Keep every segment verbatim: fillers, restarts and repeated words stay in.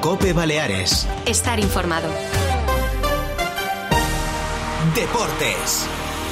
COPE Baleares. Estar informado. Deportes.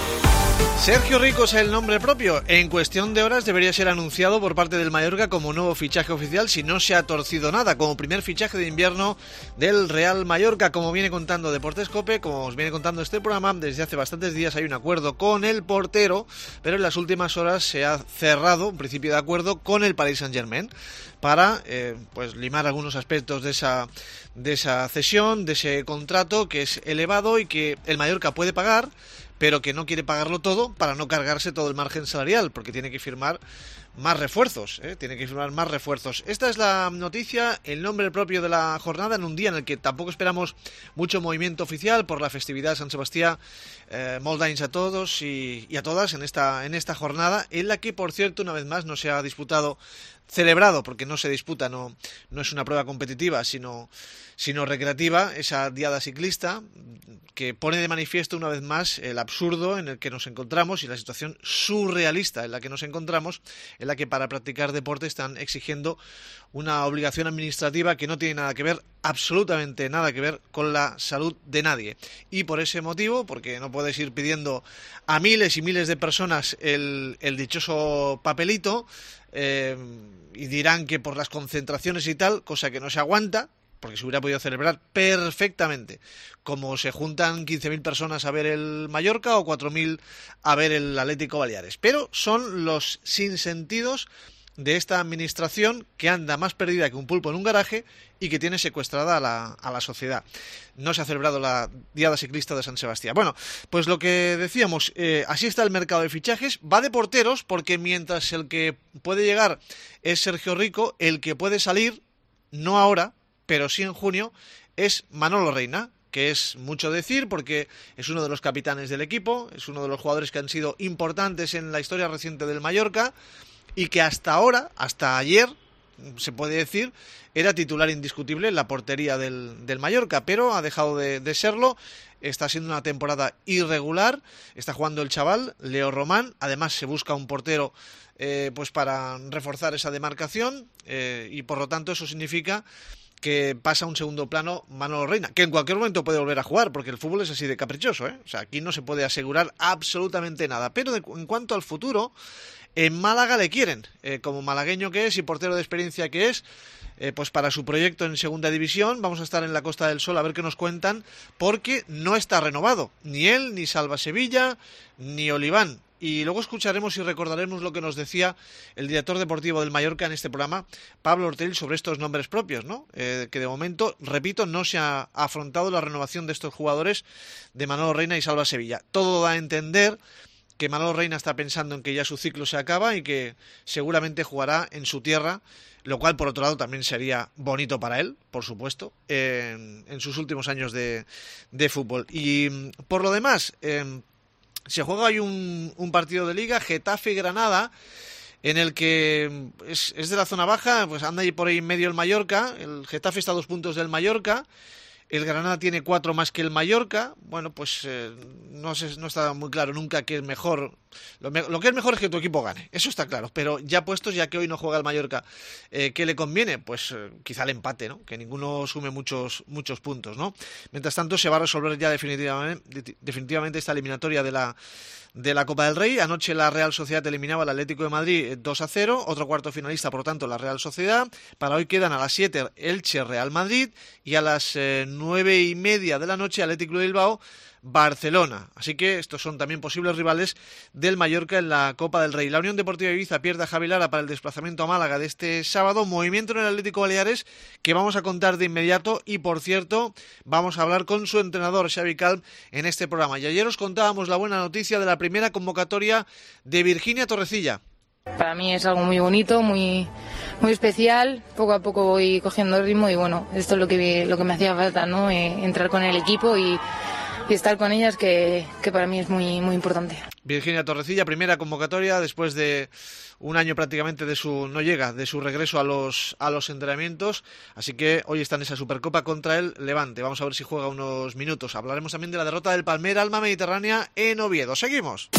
Sergio Rico es el nombre propio. En cuestión de horas debería ser anunciado por parte del Mallorca como nuevo fichaje oficial, si no se ha torcido nada, como primer fichaje de invierno del Real Mallorca. Como viene contando Deportes COPE, como os viene contando este programa, desde hace bastantes días hay un acuerdo con el portero, pero en las últimas horas se ha cerrado un principio de acuerdo con el Paris Saint-Germain para eh, pues limar algunos aspectos de esa, de esa cesión, de ese contrato que es elevado y que el Mallorca puede pagar, pero que no quiere pagarlo todo para no cargarse todo el margen salarial, porque tiene que firmar más refuerzos, ¿eh? tiene que firmar más refuerzos. Esta es la noticia, el nombre propio de la jornada, en un día en el que tampoco esperamos mucho movimiento oficial por la festividad de San Sebastián. Eh, molt d'anys a todos y, y a todas en esta, en esta jornada, en la que, por cierto, una vez más no se ha disputado, celebrado, porque no se disputa, no, no es una prueba competitiva, sino, sino recreativa, esa diada ciclista, que pone de manifiesto una vez más el absurdo en el que nos encontramos y la situación surrealista en la que nos encontramos, en la que para practicar deporte están exigiendo una obligación administrativa que no tiene nada que ver, absolutamente nada que ver con la salud de nadie. Y por ese motivo, porque no puedes ir pidiendo a miles y miles de personas el, el dichoso papelito, eh, y dirán que por las concentraciones y tal, cosa que no se aguanta, porque se hubiera podido celebrar perfectamente, como se juntan quince mil personas a ver el Mallorca o cuatro mil a ver el Atlético Baleares. Pero son los sinsentidos de esta administración que anda más perdida que un pulpo en un garaje y que tiene secuestrada a la, a la sociedad. No se ha celebrado la Diada Ciclista de San Sebastián. Bueno, pues lo que decíamos, eh, así está el mercado de fichajes. Va de porteros, porque mientras el que puede llegar es Sergio Rico, el que puede salir, no ahora, pero sí en junio, es Manolo Reina, que es mucho decir porque es uno de los capitanes del equipo, es uno de los jugadores que han sido importantes en la historia reciente del Mallorca y que hasta ahora, hasta ayer, se puede decir, era titular indiscutible en la portería del, del Mallorca, pero ha dejado de, de serlo. Está siendo una temporada irregular, está jugando el chaval, Leo Román, además se busca un portero eh, pues para reforzar esa demarcación eh, y por lo tanto eso significa que pasa a un segundo plano Manolo Reina, que en cualquier momento puede volver a jugar, porque el fútbol es así de caprichoso, ¿eh? O sea, aquí no se puede asegurar absolutamente nada. Pero de, en cuanto al futuro, en Málaga le quieren, eh, como malagueño que es y portero de experiencia que es, eh, pues para su proyecto en segunda división. Vamos a estar en la Costa del Sol a ver qué nos cuentan, porque no está renovado, ni él, ni Salva Sevilla, ni Oliván. Y luego escucharemos y recordaremos lo que nos decía el director deportivo del Mallorca en este programa, Pablo Ortell, sobre estos nombres propios, ¿no? Eh, que de momento, repito, no se ha afrontado la renovación de estos jugadores de Manolo Reina y Salva Sevilla. Todo da a entender que Manolo Reina está pensando en que ya su ciclo se acaba y que seguramente jugará en su tierra, lo cual por otro lado también sería bonito para él, por supuesto, en, en sus últimos años de, de fútbol. Y por lo demás, eh, se juega hoy un, un partido de Liga, Getafe-Granada, en el que es, es de la zona baja, pues anda ahí por ahí en medio el Mallorca. El Getafe está a dos puntos del Mallorca, el Granada tiene cuatro más que el Mallorca. Bueno, pues eh, no sé, no está muy claro nunca qué es mejor. Lo, me, lo que es mejor es que tu equipo gane, eso está claro, pero ya puestos, ya que hoy no juega el Mallorca, eh, ¿qué le conviene? Pues eh, quizá el empate, ¿no? Que ninguno sume muchos muchos puntos, ¿no? Mientras tanto se va a resolver ya definitivamente, definitivamente esta eliminatoria de la de la Copa del Rey. Anoche la Real Sociedad eliminaba al Atlético de Madrid dos a cero, otro cuarto finalista, por lo tanto, la Real Sociedad. Para hoy quedan a las siete Elche Real Madrid y a las eh, nueve y media de la noche Atlético de Bilbao Barcelona. Así que estos son también posibles rivales del Mallorca en la Copa del Rey. La Unión Deportiva Ibiza pierde a Javi Lara para el desplazamiento a Málaga de este sábado. Movimiento en el Atlético Baleares que vamos a contar de inmediato y, por cierto, vamos a hablar con su entrenador Xavi Calm en este programa. Y ayer os contábamos la buena noticia de la primera convocatoria de Virginia Torrecilla. Para mí es algo muy bonito, muy muy especial. Poco a poco voy cogiendo ritmo y bueno, esto es lo que lo que me hacía falta, ¿no? Eh, entrar con el equipo y y estar con ellas, que, que para mí es muy muy importante. Virginia Torrecilla, primera convocatoria después de un año prácticamente de su no llega de su regreso a los a los entrenamientos, así que hoy está en esa Supercopa contra el Levante. Vamos a ver si juega unos minutos. Hablaremos también de la derrota del Palmera Alma Mediterránea en Oviedo. Seguimos.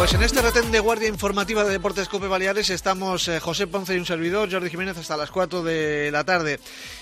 Pues en este retén de guardia informativa de Deportes Cope Baleares estamos eh, José Ponce y un servidor, Jordi Jiménez, hasta las cuatro de la tarde.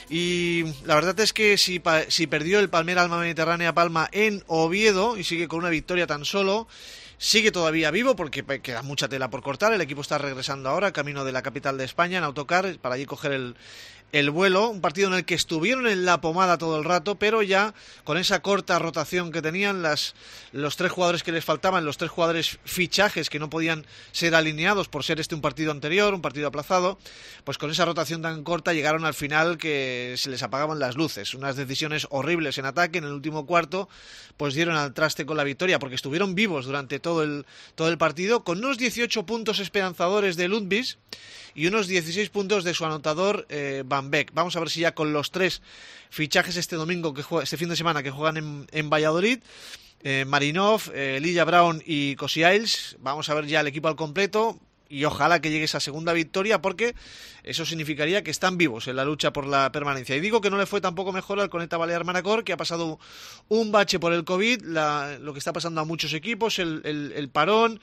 Y la verdad es que si, pa- si perdió el Palmera Alma Mediterránea Palma en Oviedo y sigue con una victoria tan solo, sigue todavía vivo porque queda mucha tela por cortar. El equipo está regresando ahora, camino de la capital de España, en autocar, para allí coger el... el vuelo, un partido en el que estuvieron en la pomada todo el rato, pero ya con esa corta rotación que tenían, las, los tres jugadores que les faltaban, los tres jugadores fichajes que no podían ser alineados por ser este un partido anterior, un partido aplazado, pues con esa rotación tan corta llegaron al final que se les apagaban las luces. Unas decisiones horribles en ataque en el último cuarto, pues dieron al traste con la victoria, porque estuvieron vivos durante todo el, todo el partido, con unos dieciocho puntos esperanzadores de Ludwig y unos dieciséis puntos de su anotador eh, Van Beek. Vamos a ver si ya con los tres fichajes este domingo, que juega, este fin de semana que juegan en, en Valladolid, eh, Marinov, eh, Lilla Brown y Cosiails, vamos a ver ya el equipo al completo. Y ojalá que llegue esa segunda victoria, porque eso significaría que están vivos en la lucha por la permanencia. Y digo que no le fue tampoco mejor al Coneta Balear Manacor, que ha pasado un bache por el COVID, la, lo que está pasando a muchos equipos, el, el, el parón,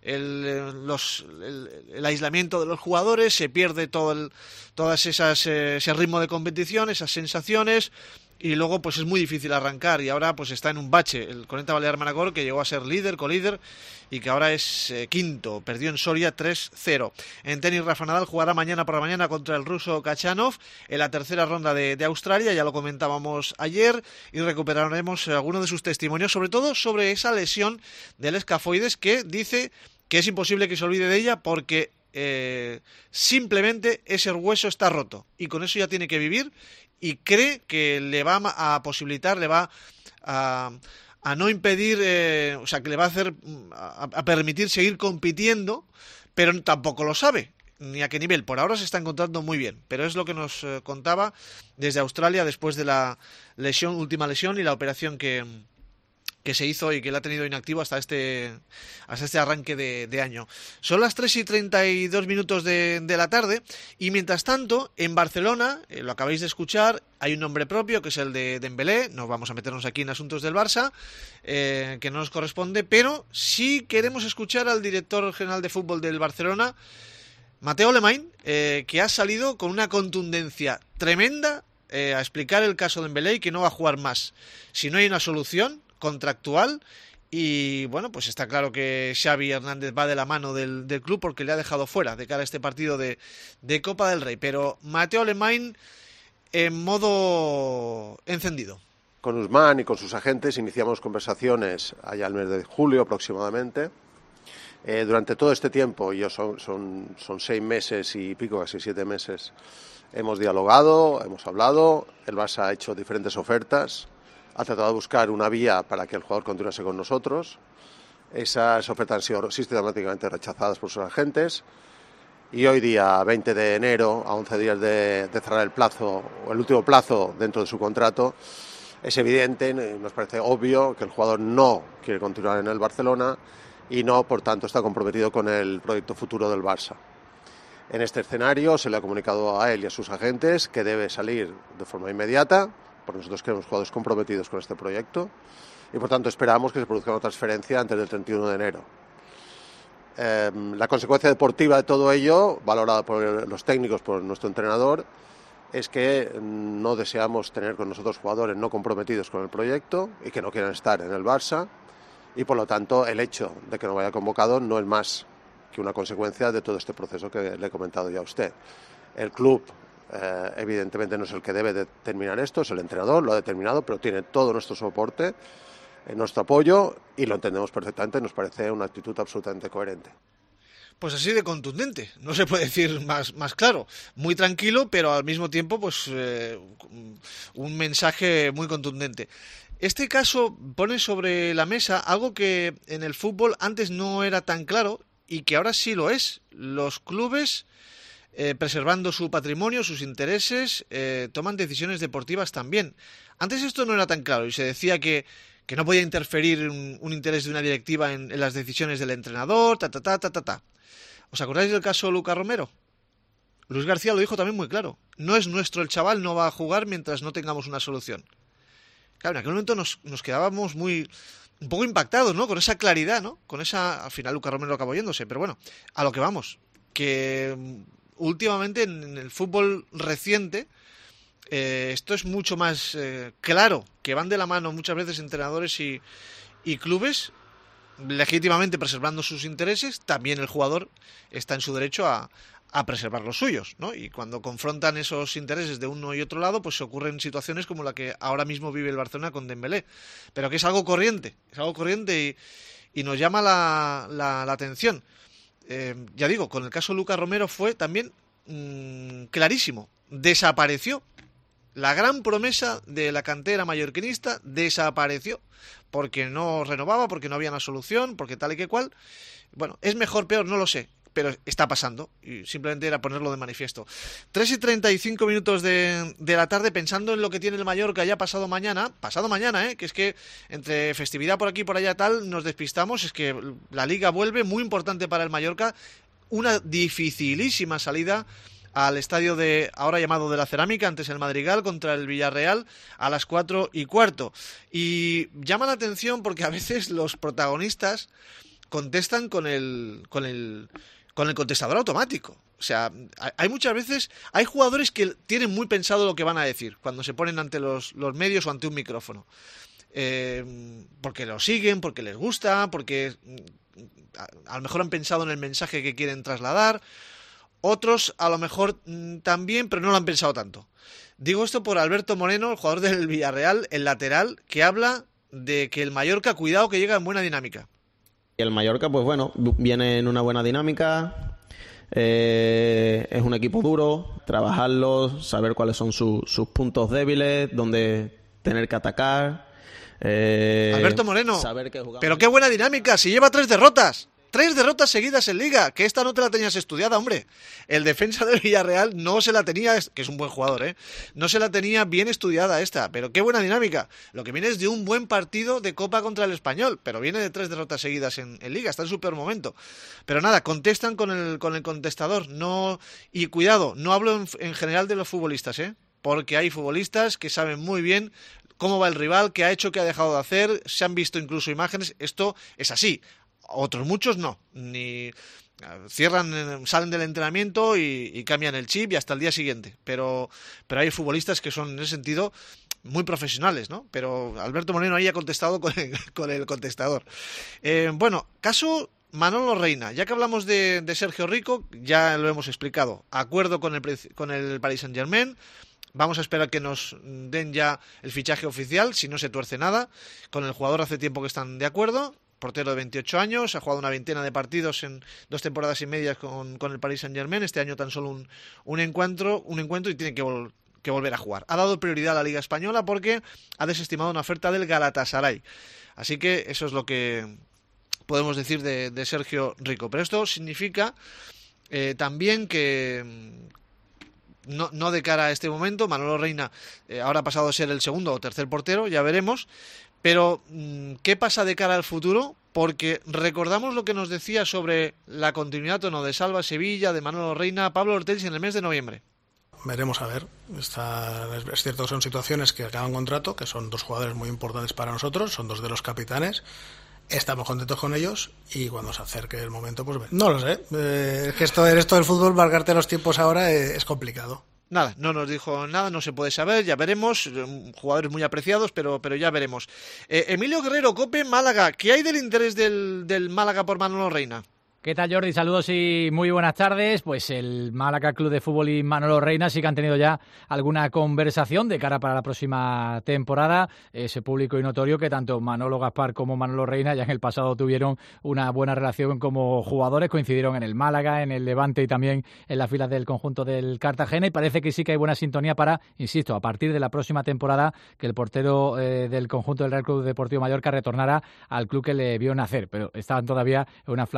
el, los, el, el aislamiento de los jugadores, se pierde todo el, todas esas eh, ese ritmo de competición, esas sensaciones. Y luego pues es muy difícil arrancar, y ahora pues está en un bache el Coneta Balear Manacor, que llegó a ser líder, colíder, y que ahora es eh, quinto, perdió en Soria tres cero. En tenis, Rafa Nadal jugará mañana por la mañana contra el ruso Kachanov en la tercera ronda de, de Australia, ya lo comentábamos ayer, y recuperaremos algunos de sus testimonios, sobre todo sobre esa lesión del escafoides, que dice que es imposible que se olvide de ella porque eh, simplemente ese hueso está roto, y con eso ya tiene que vivir. Y cree que le va a posibilitar, le va a, a no impedir, eh, o sea, que le va a hacer, a, a permitir seguir compitiendo, pero tampoco lo sabe, ni a qué nivel. Por ahora se está encontrando muy bien, pero es lo que nos eh, contaba desde Australia después de la lesión, última lesión y la operación que... que se hizo y que le ha tenido inactivo hasta este hasta este arranque de, de año. Son las tres y treinta y dos minutos de, de la tarde, y mientras tanto, en Barcelona, eh, lo acabáis de escuchar, hay un nombre propio, que es el de Dembélé. No vamos a meternos aquí en asuntos del Barça, eh, que no nos corresponde, pero sí queremos escuchar al director general de fútbol del Barcelona, Mateu Alemany, eh, que ha salido con una contundencia tremenda eh, a explicar el caso de Dembélé y que no va a jugar más si no hay una solución contractual. Y bueno, pues está claro que Xavi Hernández va de la mano del, del club, porque le ha dejado fuera de cara a este partido de, de Copa del Rey. Pero Mateu Alemany en modo encendido. Con Usman y con sus agentes iniciamos conversaciones allá al mes de julio aproximadamente. Eh, durante todo este tiempo, y son, son, son seis meses y pico, casi siete meses, hemos dialogado, hemos hablado. El Barça ha hecho diferentes ofertas, ha tratado de buscar una vía para que el jugador continuase con nosotros. Esas ofertas han sido sistemáticamente rechazadas por sus agentes, y hoy día veinte de enero, a once días de, de cerrar el plazo, o el último plazo dentro de su contrato, es evidente, nos parece obvio, que el jugador no quiere continuar en el Barcelona y no, por tanto, está comprometido con el proyecto futuro del Barça. En este escenario se le ha comunicado a él y a sus agentes que debe salir de forma inmediata, porque nosotros queremos jugadores comprometidos con este proyecto, y por tanto esperamos que se produzca una transferencia antes del treinta y uno de enero. Eh, la consecuencia deportiva de todo ello, valorada por los técnicos, por nuestro entrenador, es que no deseamos tener con nosotros jugadores no comprometidos con el proyecto y que no quieran estar en el Barça, y por lo tanto el hecho de que no vaya convocado no es más que una consecuencia de todo este proceso que le he comentado ya a usted. El club Eh, evidentemente no es el que debe determinar esto, es el entrenador, lo ha determinado, pero tiene todo nuestro soporte, eh, nuestro apoyo, y lo entendemos perfectamente. Nos parece una actitud absolutamente coherente. Pues así de contundente, no se puede decir más, más claro, muy tranquilo, pero al mismo tiempo pues eh, un mensaje muy contundente. Este caso pone sobre la mesa algo que en el fútbol antes no era tan claro y que ahora sí lo es. Los clubes, Eh, preservando su patrimonio, sus intereses, eh, toman decisiones deportivas también. Antes esto no era tan claro y se decía que, que no podía interferir un, un interés de una directiva en, en las decisiones del entrenador, ta, ta, ta, ta, ta, ta. ¿Os acordáis del caso Lucas Romero? Luis García lo dijo también muy claro. No es nuestro el chaval, no va a jugar mientras no tengamos una solución. Claro, en aquel momento nos, nos quedábamos muy, un poco impactados, ¿no? Con esa claridad, ¿no? Con esa... Al final Lucas Romero acabó yéndose, pero bueno, a lo que vamos. Que últimamente en el fútbol reciente eh, esto es mucho más eh, claro, que van de la mano muchas veces entrenadores y, y clubes, legítimamente preservando sus intereses. También el jugador está en su derecho a, a preservar los suyos, ¿no? Y cuando confrontan esos intereses de uno y otro lado, pues se ocurren situaciones como la que ahora mismo vive el Barcelona con Dembélé, pero que es algo corriente, es algo corriente y, y nos llama la, la, la atención. Eh, ya digo, con el caso de Lucas Romero fue también mmm, clarísimo, desapareció. La gran promesa de la cantera mallorquinista desapareció porque no renovaba, porque no había una solución, porque tal y que cual. Bueno, es mejor, peor, no lo sé, pero está pasando y simplemente era ponerlo de manifiesto. tres y treinta y cinco minutos de, de la tarde, pensando en lo que tiene el Mallorca ya pasado mañana, pasado mañana, ¿eh? Que es que entre festividad por aquí y por allá tal, nos despistamos, es que la Liga vuelve, muy importante para el Mallorca, una dificilísima salida al estadio de ahora llamado de la Cerámica, antes el Madrigal, contra el Villarreal a las cuatro y cuarto. Y llama la atención porque a veces los protagonistas contestan con el con el con el contestador automático. O sea, hay muchas veces, hay jugadores que tienen muy pensado lo que van a decir cuando se ponen ante los, los medios o ante un micrófono. Eh, porque lo siguen, porque les gusta, porque a, a lo mejor han pensado en el mensaje que quieren trasladar. Otros a lo mejor mmm, también, pero no lo han pensado tanto. Digo esto por Alberto Moreno, el jugador del Villarreal, el lateral, que habla de que el Mallorca, cuidado, que llega en buena dinámica. El Mallorca, pues bueno, viene en una buena dinámica, eh, es un equipo duro, trabajarlo, saber cuáles son su, sus puntos débiles, dónde tener que atacar. Eh, Alberto Moreno, saber que jugamos... pero qué buena dinámica, si lleva tres derrotas. Tres derrotas seguidas en Liga, que esta no te la tenías estudiada, hombre. El defensa del Villarreal no se la tenía, que es un buen jugador, ¿eh? No se la tenía bien estudiada esta, pero qué buena dinámica. Lo que viene es de un buen partido de Copa contra el Español, pero viene de tres derrotas seguidas en, en Liga, está en su peor momento. Pero nada, contestan con el, con el contestador, no y cuidado, no hablo en, en general de los futbolistas, ¿eh? Porque hay futbolistas que saben muy bien cómo va el rival, qué ha hecho, qué ha dejado de hacer, se han visto incluso imágenes, esto es así. Otros muchos no, ni cierran, salen del entrenamiento y, y cambian el chip y hasta el día siguiente. Pero, pero hay futbolistas que son en ese sentido muy profesionales, ¿no? Pero Alberto Moreno ahí ha contestado con el, con el contestador. Eh, bueno, caso Manolo Reina. Ya que hablamos de, de Sergio Rico, ya lo hemos explicado. Acuerdo con el, con el Paris Saint-Germain. Vamos a esperar que nos den ya el fichaje oficial, si no se tuerce nada. Con el jugador hace tiempo que están de acuerdo. Portero de veintiocho años, ha jugado una veintena de partidos en dos temporadas y media con, con el Paris Saint-Germain. Este año tan solo un, un encuentro un encuentro y tiene que, vol- que volver a jugar. Ha dado prioridad a la Liga Española porque ha desestimado una oferta del Galatasaray. Así que eso es lo que podemos decir de, de Sergio Rico. Pero esto significa eh, también que... No, no de cara a este momento, Manolo Reina eh, ahora ha pasado a ser el segundo o tercer portero, ya veremos. Pero, ¿qué pasa de cara al futuro? Porque recordamos lo que nos decía sobre la continuidad o no de Salva Sevilla, de Manolo Reina, Pablo Ortells en el mes de noviembre. Veremos a ver. Está, es cierto que son situaciones que acaban contrato, que son dos jugadores muy importantes para nosotros, son dos de los capitanes. Estamos contentos con ellos y cuando se acerque el momento, pues no lo sé. Eh, es que esto, esto del fútbol, marcarte los tiempos ahora es, es complicado. Nada, no nos dijo nada, no se puede saber, ya veremos, jugadores muy apreciados, pero, pero ya veremos. Eh, Emilio Guerrero, COPE, Málaga, ¿qué hay del interés del, del Málaga por Manolo Reina? ¿Qué tal, Jordi? Saludos y muy buenas tardes. Pues el Málaga Club de Fútbol y Manolo Reina sí que han tenido ya alguna conversación de cara para la próxima temporada. Es público y notorio que tanto Manolo Gaspar como Manolo Reina ya en el pasado tuvieron una buena relación como jugadores, coincidieron en el Málaga, en el Levante y también en las filas del conjunto del Cartagena, y parece que sí que hay buena sintonía para, insisto, a partir de la próxima temporada que el portero eh, del conjunto del Real Club Deportivo Mallorca retornara al club que le vio nacer, pero estaban todavía en una, una fase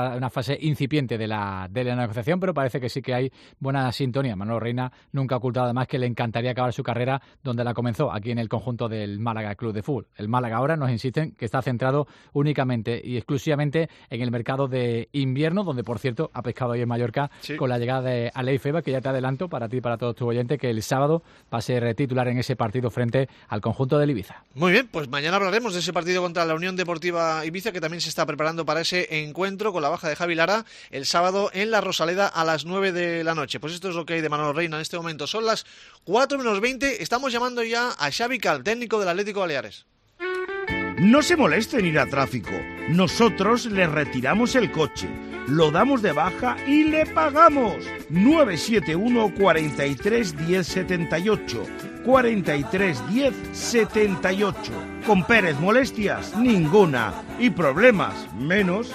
fase incipiente de la, de la negociación, pero parece que sí que hay buena sintonía. Manolo Reina nunca ha ocultado además que le encantaría acabar su carrera donde la comenzó, aquí en el conjunto del Málaga Club de Fútbol. El Málaga ahora nos insisten que está centrado únicamente y exclusivamente en el mercado de invierno, donde por cierto ha pescado hoy en Mallorca sí. con la llegada de Alei Feba, que ya te adelanto para ti y para todos tus oyentes que el sábado va a ser titular en ese partido frente al conjunto del Ibiza. Muy bien, pues mañana hablaremos de ese partido contra la Unión Deportiva Ibiza, que también se está preparando para ese encuentro con la baja de Javi Lara el sábado en la Rosaleda a las nueve de la noche. Pues esto es lo que hay de Manolo Reina en este momento. Son las cuatro menos veinte. Estamos llamando ya a Xavi Calm, técnico del Atlético Baleares. No se moleste en ir a tráfico. Nosotros le retiramos el coche, lo damos de baja y le pagamos. nueve siete uno, cuarenta y tres, diez, setenta y ocho. cuarenta y tres, diez, setenta y ocho. Con Pérez, molestias ninguna y problemas menos.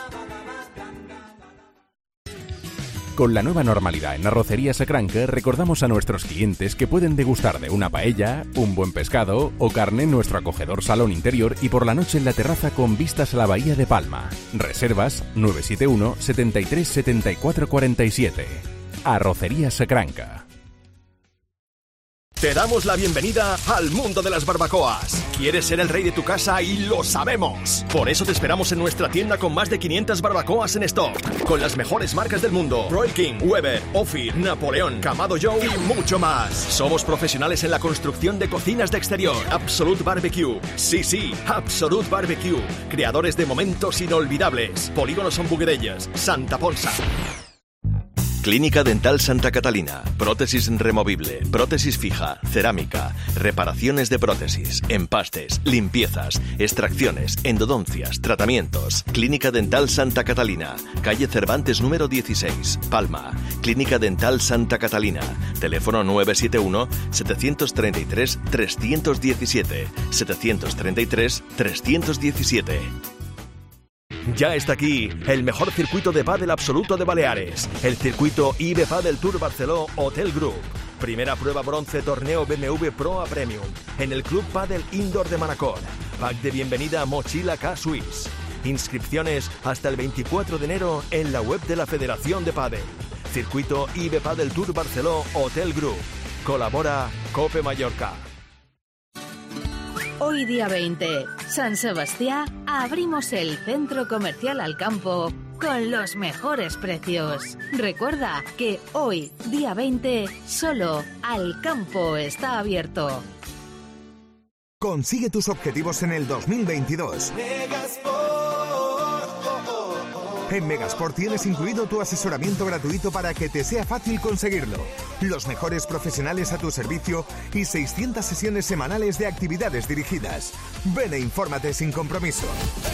Con la nueva normalidad en Arrocería Sacranca, recordamos a nuestros clientes que pueden degustar de una paella, un buen pescado o carne en nuestro acogedor salón interior y por la noche en la terraza con vistas a la bahía de Palma. Reservas nueve siete uno, setenta y tres, setenta y cuatro, cuarenta y siete. Arrocería Sacranca. Te damos la bienvenida al mundo de las barbacoas. ¿Quieres ser el rey de tu casa? Y lo sabemos. Por eso te esperamos en nuestra tienda con más de quinientas barbacoas en stock, con las mejores marcas del mundo: Royal King, Weber, Ophir, Napoleón, Kamado Joe y mucho más. Somos profesionales en la construcción de cocinas de exterior. Absolute Barbecue. Sí, sí, Absolute Barbecue. Creadores de momentos inolvidables. Polígono Son Buguerelles, Santa Ponsa. Clínica Dental Santa Catalina. Prótesis removible, prótesis fija, cerámica, reparaciones de prótesis, empastes, limpiezas, extracciones, endodoncias, tratamientos. Clínica Dental Santa Catalina, calle Cervantes número dieciséis, Palma. Clínica Dental Santa Catalina. Teléfono nueve siete uno, siete tres tres, tres uno siete, siete tres tres, tres uno siete. Ya está aquí el mejor circuito de pádel absoluto de Baleares, el circuito I B Padel Tour Barceló Hotel Group. Primera prueba bronce torneo B M W Pro A Premium en el Club Padel Indoor de Manacor. Pack de bienvenida a Mochila K Swiss. Inscripciones hasta el veinticuatro de enero en la web de la Federación de Padel. Circuito I B Padel Tour Barceló Hotel Group. Colabora Cope Mallorca. Hoy día veinte, San Sebastián, abrimos el Centro Comercial Alcampo con los mejores precios. Recuerda que hoy, día veinte, solo Alcampo está abierto. Consigue tus objetivos en el dos mil veintidós. En Megasport tienes incluido tu asesoramiento gratuito para que te sea fácil conseguirlo. Los mejores profesionales a tu servicio y seiscientas sesiones semanales de actividades dirigidas. Ven e infórmate sin compromiso.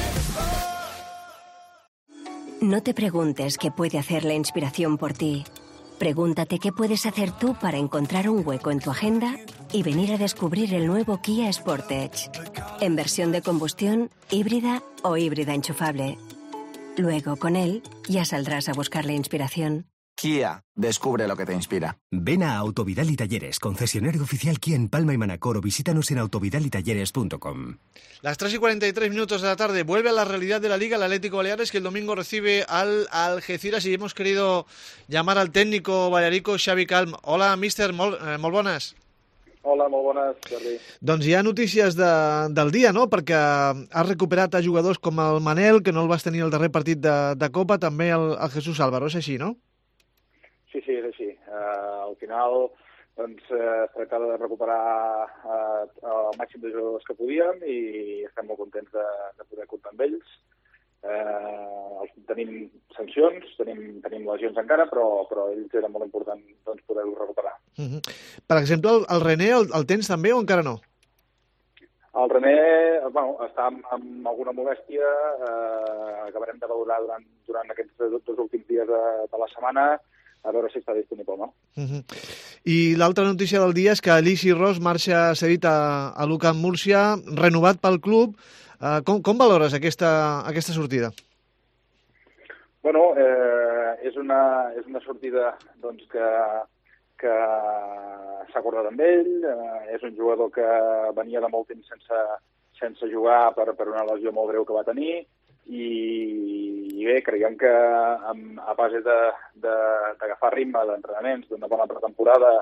No te preguntes qué puede hacer la inspiración por ti. Pregúntate qué puedes hacer tú para encontrar un hueco en tu agenda y venir a descubrir el nuevo Kia Sportage. En versión de combustión, híbrida o híbrida enchufable. Luego, con él, ya saldrás a buscar la inspiración. Kia, descubre lo que te inspira. Ven a Autovidal y Talleres, concesionario oficial Kia en Palma y Manacor, o visítanos en autovidal y talleres punto com. Las tres y cuarenta y tres minutos de la tarde, vuelve a la realidad de la Liga el Atlético Baleares, que el domingo recibe al Algeciras, y hemos querido llamar al técnico balearico Xavi Calm. Hola, míster, molt, eh, molt bones. Hola, molt bones, Jordi. Doncs hi ha notícies de, del dia, no? Perquè has recuperat a jugadors com el Manel, que no el vas tenir al darrer partit de, de Copa, també el, el Jesús Álvaro, és així, no? Sí, sí, és així. Uh, al final, doncs, uh, es tractava de recuperar uh, el màxim de jugadors que podíem i estem molt contents de, de poder comptar amb ells. Uh, tenim sancions, tenim, tenim lesions encara, però, però ells era molt important doncs, poder-ho recuperar. Uh-huh. Per exemple, el, el René el, el tens també o encara no? El René, bueno, està amb, amb alguna molèstia, eh, acabarem de valorar durant, durant aquests dos, dos últims dies de, de la setmana, a veure si està disponible o no. Uh-huh. I l'altra notícia del dia és que Alexi Ros marxa cedit a, a l'UCAM Múrcia, renovat pel club. Uh, com, com valores aquesta, aquesta sortida? Bueno, eh, és, una, és una sortida doncs, que, que s'ha acordat amb ell. Eh, és un jugador que venia de molt temps sense, sense jugar per, per una lesió molt greu que va tenir. i, i bé, creiem que amb, a base d'agafar ritme d'entrenaments, d'una bona pretemporada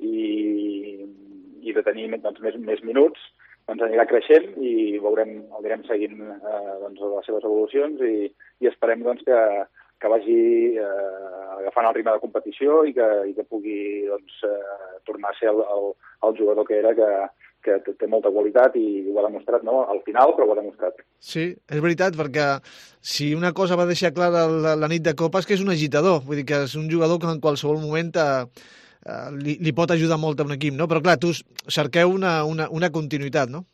i, i de tenir doncs, més, més minuts, doncs anirà creixent i veurem, el anirem seguint eh, doncs, les seves evolucions i, i esperem doncs, que, que vagi eh, agafant el ritme de competició i que, i que pugui doncs, eh, tornar a ser el, el, el jugador que era, que, que té molta qualitat i ho ha demostrat, no? Al final, però ho ha demostrat. Sí, és veritat, perquè si una cosa va deixar clara la, la nit de Copa és que és un agitador, vull dir que és un jugador que en qualsevol moment eh, eh, li, li pot ajudar molt a un equip, no? Però clar, tu cerqueu una, una, una continuïtat, no?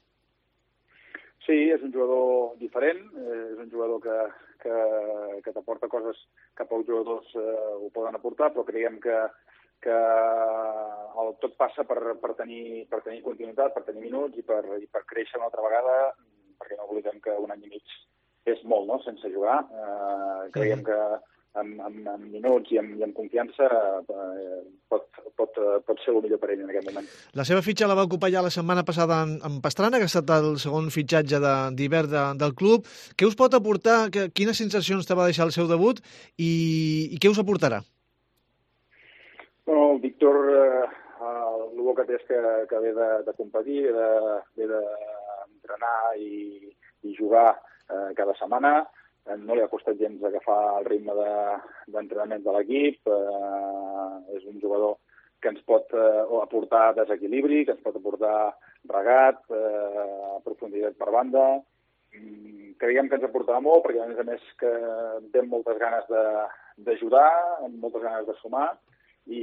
Sí, és un jugador diferent, eh, és un jugador que, que, que t'aporta coses que pocs jugadors eh, ho poden aportar, però creiem que, que el, tot passa per, per, tenir, per tenir continuïtat, per tenir minuts i per, i per créixer una altra vegada, perquè no oblidem que un any i mig és molt, no?, sense jugar. Eh, creiem que amb, amb, amb minuts i amb, i amb confiança eh, pot, pot, pot ser el millor per ell en aquest moment. La seva fitxa la va ocupar ja la setmana passada en, en Pastrana, que ha estat el segon fitxatge d'hivern de, de, del club. Què us pot aportar? Que, quines sensacions te va deixar el seu debut i, i què us aportarà? Bueno, el Víctor, eh, el bo que té és que, que ve de, de competir, ve d'entrenar de, i, i jugar eh, cada setmana. No li ha costat gens agafar el ritme d'entrenament de, de l'equip. Eh, és un jugador que ens pot eh, aportar desequilibri, que ens pot aportar regat, eh, profunditat per banda. Mm, creiem que ens aportarà molt, perquè a més a més que té moltes ganes d'ajudar, moltes ganes de sumar, i,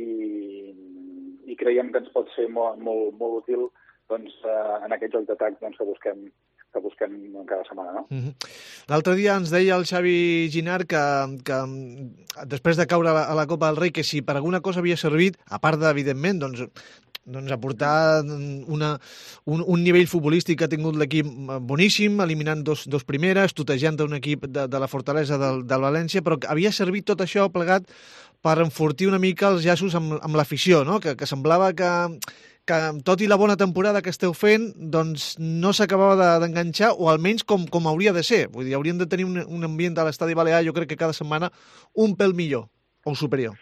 i creiem que ens pot ser molt, molt, molt útil doncs, eh, en aquest joc d'atac doncs, que busquem que busquem cada setmana, no? Mm-hmm. L'altre dia ens deia el Xavi Ginard que, que després de caure a la, a la Copa del Rei, que si per alguna cosa havia servit, a part d'evidentment, doncs, doncs aportar una, un, un nivell futbolístic que ha tingut l'equip boníssim, eliminant dos, dos primeres, tutejant un equip de, de la fortalesa del, del València, però havia servit tot això plegat per enfortir una mica els llaços amb, amb l'afició, no? Que, que semblava que que tot i la bona temporada que esteu fent, doncs no s'acabava d'enganxar, o almenys com, com hauria de ser. Vull dir, hauríem de tenir un, un ambient a l'Estadi Balear, jo crec que cada setmana, un pèl millor o superior.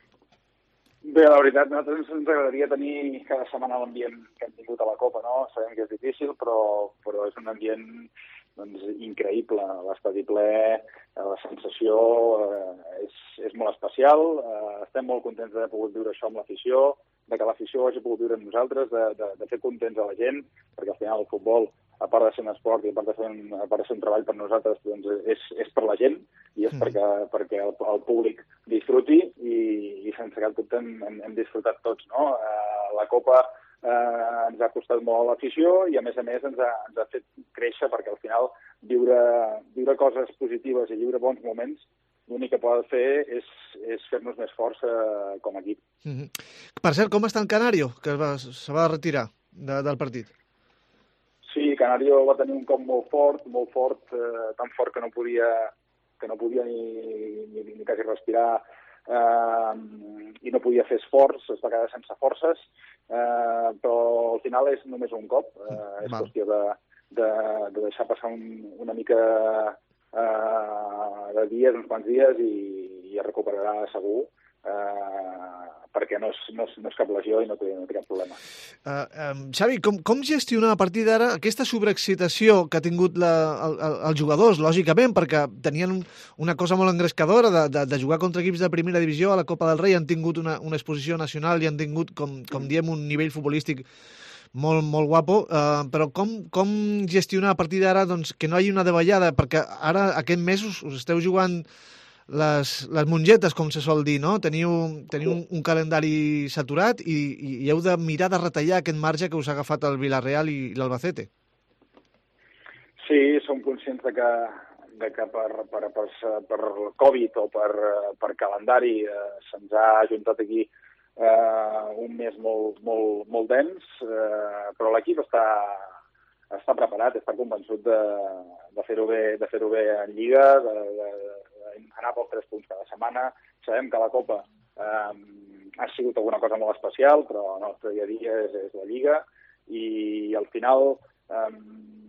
Bé, la veritat, a nosaltres ens agradaria tenir cada setmana l'ambient que hem tingut a la Copa, no? Sabem que és difícil, però, però és un ambient doncs, increïble. L'estadi ple, la sensació eh, és, és molt especial. Eh, estem molt contents d'haver pogut viure això amb l'afició, de que l'afició hagi pogut viure amb nosaltres, de, de, de fer contents a la gent, perquè al final el futbol, a part de ser un esport i a part de ser un, a part de ser un treball per nosaltres, doncs és, és per la gent i és mm. perquè, perquè el, el públic disfruti i, i sense cap dubte hem, hem, hem disfrutat tots, no? Eh, la Copa eh, ens ha costat molt a l'afició i a més a més ens ha, ens ha fet créixer, perquè al final viure, viure coses positives i viure bons moments l'únic que pot fer és, és fer-nos més forts eh, com a equip. Mm-hmm. Per cert, com està el Canario, que va, se va retirar de, del partit? Sí, Canario va tenir un cop molt fort, molt fort, eh, tan fort que no podia, que no podia ni, ni, ni quasi respirar eh, i no podia fer esforç, es va quedar sense forces, eh, però al final és només un cop, eh, és qüestió de, de, de deixar passar un, una mica Uh, de dies, uns quants dies, i, i es recuperarà segur, uh, perquè no és, no, és, no és cap lesió i no té, no té cap problema. Uh, um, Xavi, com, com gestionar a partir d'ara aquesta sobreexcitació que ha tingut la, el, el, els jugadors, lògicament, perquè tenien un, una cosa molt engrescadora de, de, de jugar contra equips de primera divisió a la Copa del Rei, han tingut una, una exposició nacional i han tingut, com, com diem, un nivell futbolístic molt, molt guapo, uh, però com, com gestionar a partir d'ara doncs, que no hi hagi una davallada, perquè ara aquest mes us, us esteu jugant les, les mongetes, com se sol dir, no? Teniu, teniu un, un calendari saturat i, i heu de mirar de retallar aquest marge que us ha agafat el Villarreal i l'Albacete. Sí, som conscients de que, de que per, per, per, per Covid o per, per calendari eh, se'ns ha ajuntat aquí Uh, un mes molt, molt, molt dens, uh, però l'equip està, està preparat, està convençut de, de fer-ho bé, de fer-ho bé en Lliga, de, de, de anar pels tres punts cada setmana. Sabem que la Copa uh, ha sigut alguna cosa molt especial, però el nostre dia a dia és, és la Lliga, i al final um,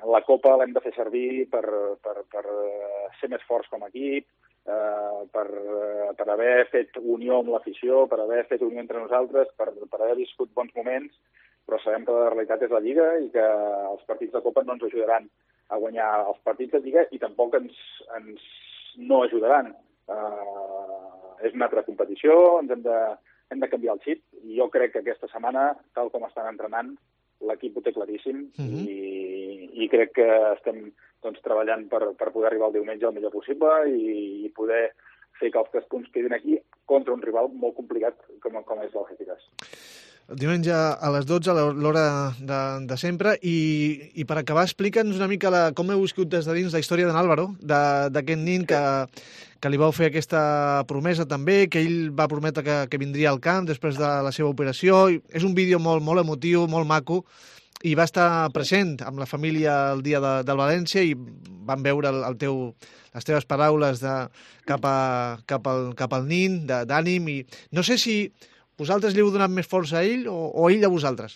la Copa l'hem de fer servir per, per, per ser més forts com a equip, eh, per, per haver fet unió amb l'afició, per haver fet unió entre nosaltres, per, per haver viscut bons moments, però sabem que la realitat és la Lliga i que els partits de Copa no ens ajudaran a guanyar els partits de Lliga i tampoc ens, ens no ajudaran. Uh, és una altra competició, ens hem de, hem de canviar el xip i jo crec que aquesta setmana, tal com estan entrenant, l'equip ho té claríssim uh-huh. i, i crec que estem doncs, treballant per, per poder arribar el diumenge el millor possible i, i poder fer que els tres punts quedin aquí contra un rival molt complicat com, com és l'Algeciras. El diumenge a les dotze, a l'hora de, de sempre, i, i per acabar, explica'ns una mica la, com heu viscut des de dins la història d'en Álvaro, d'aquest nin que, que li vau fer aquesta promesa també, que ell va prometre que, que vindria al camp després de la seva operació. És un vídeo molt, molt emotiu, molt maco, i va estar present amb la família el dia de, del València i van veure el, el teu, les teves paraules de, cap, a, cap, al, cap al nin, d'ànim, i no sé si vosaltres li heu donat més força a ell o, o ell a vosaltres?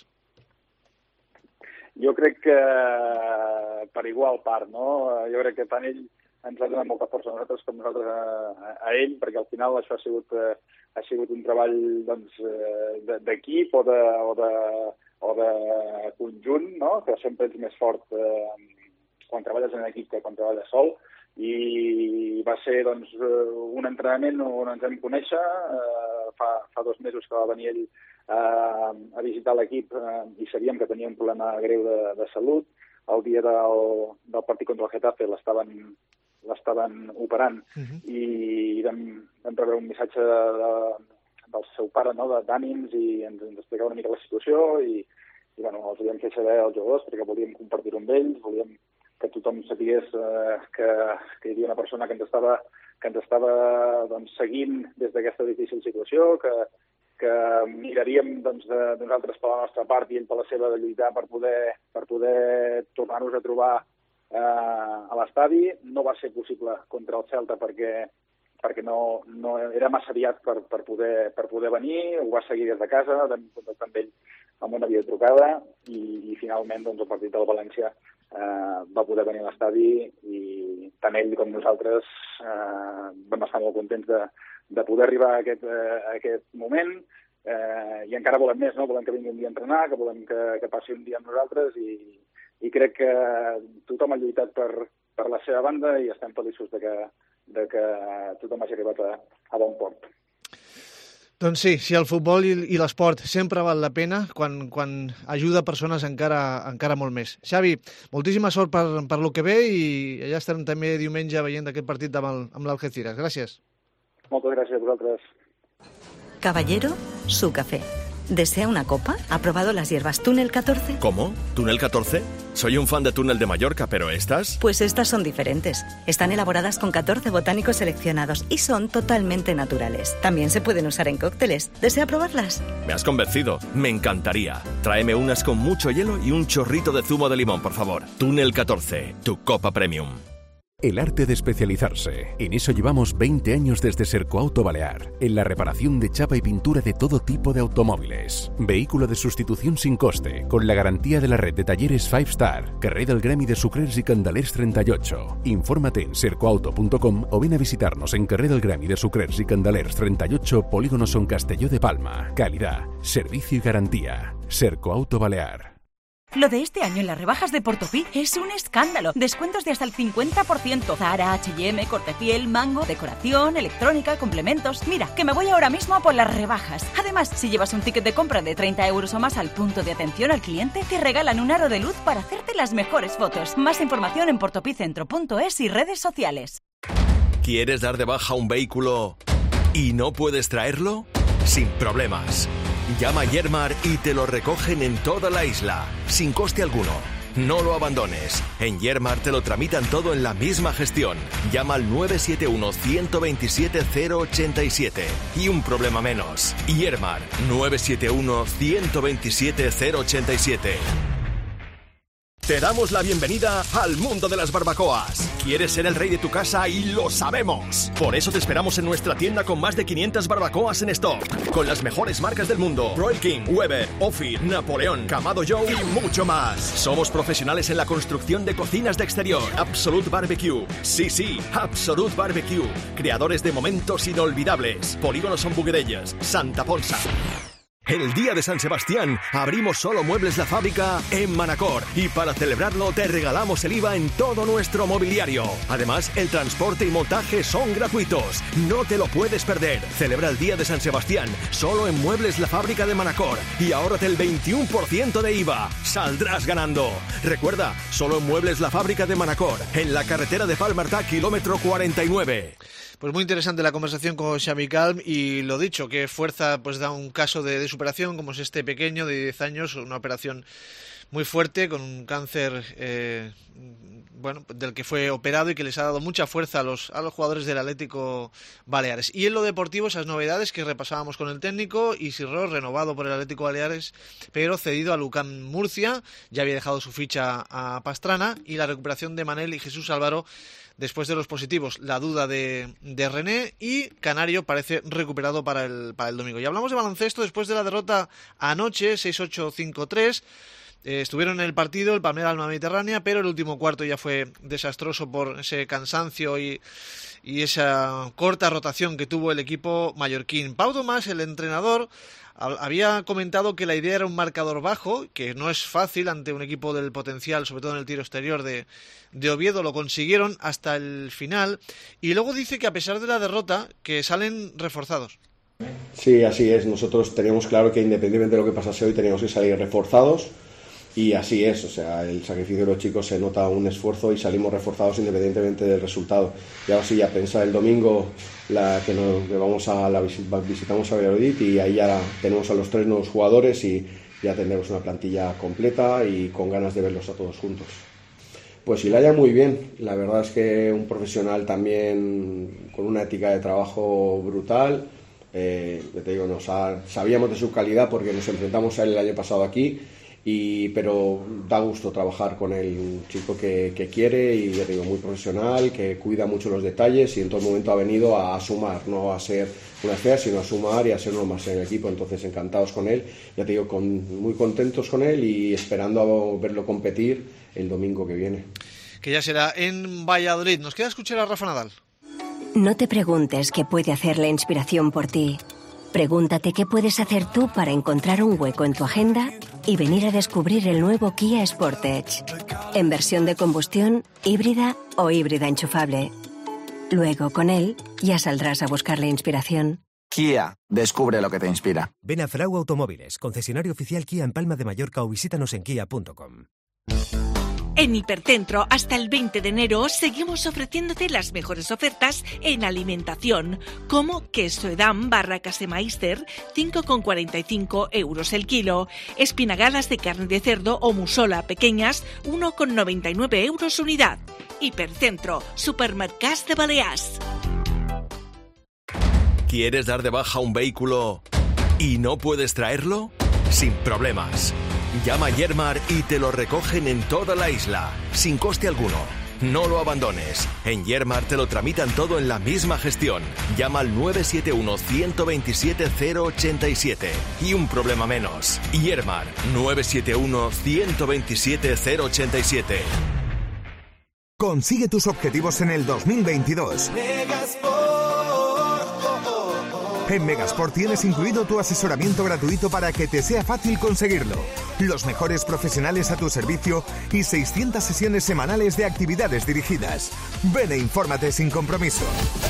Jo crec que per igual part, no? Jo crec que tant ell ens ha donat molta força a nosaltres com nosaltres a, a ell, perquè al final això ha sigut, ha sigut un treball doncs, d'equip o de, o, de, o de conjunt, no? Que sempre ets més fort eh, quan treballes en equip que quan treballes sol. I va ser doncs, un entrenament on ens vam conèixer, eh, fa, fa dos mesos que va venir ell eh, a visitar l'equip eh, i sabíem que tenia un problema greu de, de salut. El dia del, del partit contra el Getafe l'estaven l'estaven operant uh-huh. i vam, vam rebre un missatge de, de, del seu pare, no?, d'ànims, i ens, ens explicava una mica la situació i, i bueno, els volíem fer saber als jugadors perquè volíem compartir-ho amb ells, volíem que tothom sapigués eh, que, que hi havia una persona que ens estava, que ens estava doncs, seguint des d'aquesta difícil situació, que, que miraríem doncs, de, de nosaltres per la nostra part i ell per la seva de lluitar per poder, per poder tornar-nos a trobar eh, a l'estadi. No va ser possible contra el Celta perquè, perquè no, no era massa aviat per, per, poder, per poder venir, ho va seguir des de casa, vam contactar amb ell amb una videotrucada i, i finalment doncs, el partit del València Uh, va poder venir a l'estadi i tant ell com nosaltres uh, vam estar molt contents de, de poder arribar a aquest, uh, a aquest moment uh, i encara volem més, no? Volem que vingui un dia a entrenar, que volem que, que passi un dia amb nosaltres i, i crec que tothom ha lluitat per, per la seva banda i estem feliços de que, de que tothom hagi arribat a, a bon port. Doncs sí, sí, el futbol i, i l'esport sempre val la pena quan, quan ajuda persones encara, encara molt més. Xavi, moltíssima sort per, per lo que ve i ja estarem també diumenge veient aquest partit amb l'Algeciras. Gràcies. Moltes gràcies a vosaltres. Caballero, su café. ¿Desea una copa? ¿Ha probado las hierbas Túnel catorce? ¿Cómo? ¿Túnel catorce? Soy un fan de Túnel de Mallorca, pero ¿estas? Pues estas son diferentes. Están elaboradas con catorce botánicos seleccionados y son totalmente naturales. También se pueden usar en cócteles. ¿Desea probarlas? Me has convencido. Me encantaría. Tráeme unas con mucho hielo y un chorrito de zumo de limón, por favor. Túnel catorce, tu copa premium. El arte de especializarse. En eso llevamos veinte años desde Sercoauto Balear, en la reparación de chapa y pintura de todo tipo de automóviles. Vehículo de sustitución sin coste, con la garantía de la red de talleres Five Star, carrer del Gremi de Sucrers y Candelers treinta y ocho. Infórmate en sercoauto punto com o ven a visitarnos en carrer del Gremi de Sucrers y Candelers treinta y ocho, Polígono Son Castelló de Palma. Calidad, servicio y garantía. Sercoauto Balear. Lo de este año en las rebajas de Portopí es un escándalo. Descuentos de hasta el cincuenta por ciento. Zara, H y M, Cortefiel, Mango, decoración, electrónica, complementos. Mira, que me voy ahora mismo a por las rebajas. Además, si llevas un ticket de compra de treinta euros o más al punto de atención al cliente, te regalan un aro de luz para hacerte las mejores fotos. Más información en portopicentro punto es y redes sociales. ¿Quieres dar de baja un vehículo y no puedes traerlo? Sin problemas. Llama a Yermar y te lo recogen en toda la isla, sin coste alguno. No lo abandones. En Yermar te lo tramitan todo en la misma gestión. Llama al nueve siete uno, uno dos siete, cero ocho siete y un problema menos. Yermar, nueve siete uno, uno dos siete, cero ocho siete. Te damos la bienvenida al mundo de las barbacoas. ¿Quieres ser el rey de tu casa? Y lo sabemos. Por eso te esperamos en nuestra tienda con más de quinientas barbacoas en stock. Con las mejores marcas del mundo. Royal King, Weber, Ophir, Napoleón, Kamado Joe y mucho más. Somos profesionales en la construcción de cocinas de exterior. Absolute Barbecue. Sí, sí, Absolute Barbecue. Creadores de momentos inolvidables. Polígono Son Buguedellas, Santa Ponsa. El día de San Sebastián abrimos Solo Muebles La Fábrica en Manacor y para celebrarlo te regalamos el I V A en todo nuestro mobiliario. Además, el transporte y montaje son gratuitos. No te lo puedes perder. Celebra el día de San Sebastián solo en Muebles La Fábrica de Manacor y ahórrate el veintiuno por ciento de I V A. Saldrás ganando. Recuerda, solo en Muebles La Fábrica de Manacor, en la carretera de Falmartá, kilómetro cuarenta y nueve. Pues muy interesante la conversación con Xavi Calm y lo dicho, que fuerza pues da un caso de, de superación como es este pequeño de diez años, una operación muy fuerte con un cáncer eh, bueno, del que fue operado y que les ha dado mucha fuerza a los, a los jugadores del Atlético Baleares. Y en lo deportivo, esas novedades que repasábamos con el técnico, Isirro, renovado por el Atlético Baleares, pero cedido a Lucán Murcia, ya había dejado su ficha a Pastrana, y la recuperación de Manel y Jesús Álvaro después de los positivos, la duda de, de René, y Canario parece recuperado para el, para el domingo. Y hablamos de baloncesto después de la derrota anoche, seis ocho cinco tres. Eh, estuvieron en el partido el Palmera Alma Mediterránea, pero el último cuarto ya fue desastroso por ese cansancio y, y esa corta rotación que tuvo el equipo mallorquín. Pau Tomás, el entrenador, había comentado que la idea era un marcador bajo, que no es fácil ante un equipo del potencial, sobre todo en el tiro exterior de, de Oviedo. Lo consiguieron hasta el final y luego dice que a pesar de la derrota, que salen reforzados. Sí, así es. Nosotros teníamos claro que independientemente de lo que pasase hoy teníamos que salir reforzados y así es. O sea, el sacrificio de los chicos se nota un esfuerzo y salimos reforzados independientemente del resultado. Y ahora sí, ya pensar el domingo la que nos que vamos a la visitamos a Valladolid y ahí ya tenemos a los tres nuevos jugadores y ya tendremos una plantilla completa y con ganas de verlos a todos juntos. Pues Ilaya muy bien, la verdad es que un profesional también con una ética de trabajo brutal. Eh, te digo, nos ha, sabíamos de su calidad porque nos enfrentamos a él el año pasado aquí. Y, pero da gusto trabajar con él, un chico que, que quiere y ya te digo, muy profesional, que cuida mucho los detalles y en todo momento ha venido a, a sumar, no a ser una estrella, sino a sumar y a ser uno más en el equipo. Entonces encantados con él, ya te digo, con, muy contentos con él y esperando a verlo competir el domingo que viene. Que ya será en Valladolid. Nos queda escuchar a Rafa Nadal. No te preguntes qué puede hacer la inspiración por ti. Pregúntate qué puedes hacer tú para encontrar un hueco en tu agenda y venir a descubrir el nuevo Kia Sportage. En versión de combustión, híbrida o híbrida enchufable. Luego, con él, ya saldrás a buscar la inspiración. Kia, descubre lo que te inspira. Ven a Frau Automóviles, concesionario oficial Kia en Palma de Mallorca o visítanos en kia punto com. En Hipercentro, hasta el veinte de enero, seguimos ofreciéndote las mejores ofertas en alimentación, como queso Edam barra Casemeister, cinco con cuarenta y cinco euros el kilo, espinagalas de carne de cerdo o musola pequeñas, uno con noventa y nueve euros unidad. Hipercentro, Supermercats de Balears. ¿Quieres dar de baja un vehículo y no puedes traerlo? Sin problemas. Llama a Yermar y te lo recogen en toda la isla, sin coste alguno. No lo abandones. En Yermar te lo tramitan todo en la misma gestión. Llama al nueve siete uno, uno dos siete, cero ocho siete y un problema menos. Yermar, nueve siete uno, uno dos siete, cero ocho siete. Consigue tus objetivos en el dos mil veintidós. En Megasport tienes incluido tu asesoramiento gratuito para que te sea fácil conseguirlo. Los mejores profesionales a tu servicio y seiscientas sesiones semanales de actividades dirigidas. Ven e infórmate sin compromiso.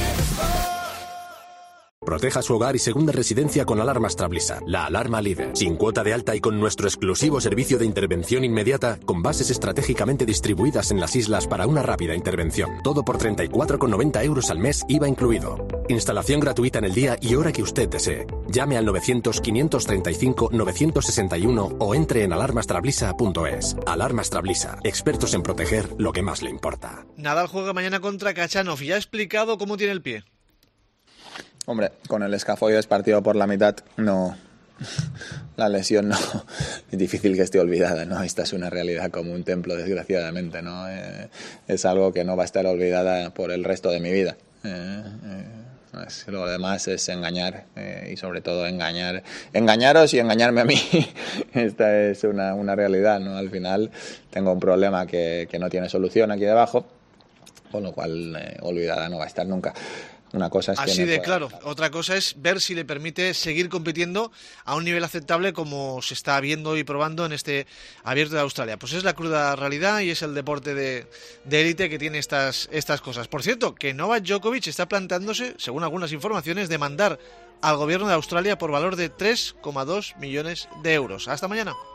Proteja su hogar y segunda residencia con alarmas Trablisa, la alarma líder. Sin cuota de alta y con nuestro exclusivo servicio de intervención inmediata, con bases estratégicamente distribuidas en las islas para una rápida intervención. Todo por treinta y cuatro con noventa euros al mes, I V A incluido. Instalación gratuita en el día y hora que usted desee. Llame al novecientos, quinientos treinta y cinco, novecientos sesenta y uno o entre en alarmas trablisa punto es. Alarmas Trablisa, expertos en proteger lo que más le importa. Nadal juega mañana contra Khachanov y ya ha explicado cómo tiene el pie. Hombre, con el escafoides partido por la mitad no, la lesión no es difícil que esté olvidada, ¿no? Esta es una realidad como un templo, desgraciadamente, ¿no? Eh, es algo que no va a estar olvidada por el resto de mi vida. Eh, eh, pues, lo demás es engañar eh, y sobre todo engañar, engañaros y engañarme a mí. Esta es una, una realidad, ¿no? Al final tengo un problema que, que no tiene solución aquí debajo, con lo cual eh, olvidada no va a estar nunca. Una cosa es Así que de pueda... claro. Otra cosa es ver si le permite seguir compitiendo a un nivel aceptable como se está viendo y probando en este Abierto de Australia. Pues es la cruda realidad y es el deporte de de élite que tiene estas, estas cosas. Por cierto, que Novak Djokovic está planteándose, según algunas informaciones, demandar al gobierno de Australia por valor de tres coma dos millones de euros. Hasta mañana.